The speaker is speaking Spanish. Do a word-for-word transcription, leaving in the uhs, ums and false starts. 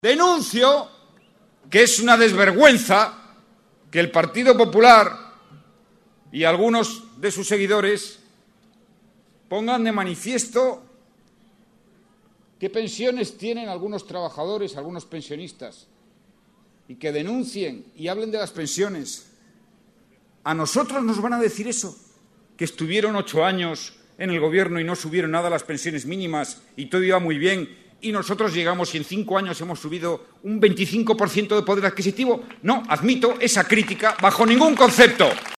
Denuncio que es una desvergüenza que el Partido Popular y algunos de sus seguidores pongan de manifiesto qué pensiones tienen algunos trabajadores, algunos pensionistas, y que denuncien y hablen de las pensiones. ¿A nosotros nos van a decir eso? Que estuvieron ocho años en el Gobierno y no subieron nada las pensiones mínimas y todo iba muy bien, y nosotros llegamos y en cinco años hemos subido un veinticinco por ciento de poder adquisitivo. No admito esa crítica bajo ningún concepto.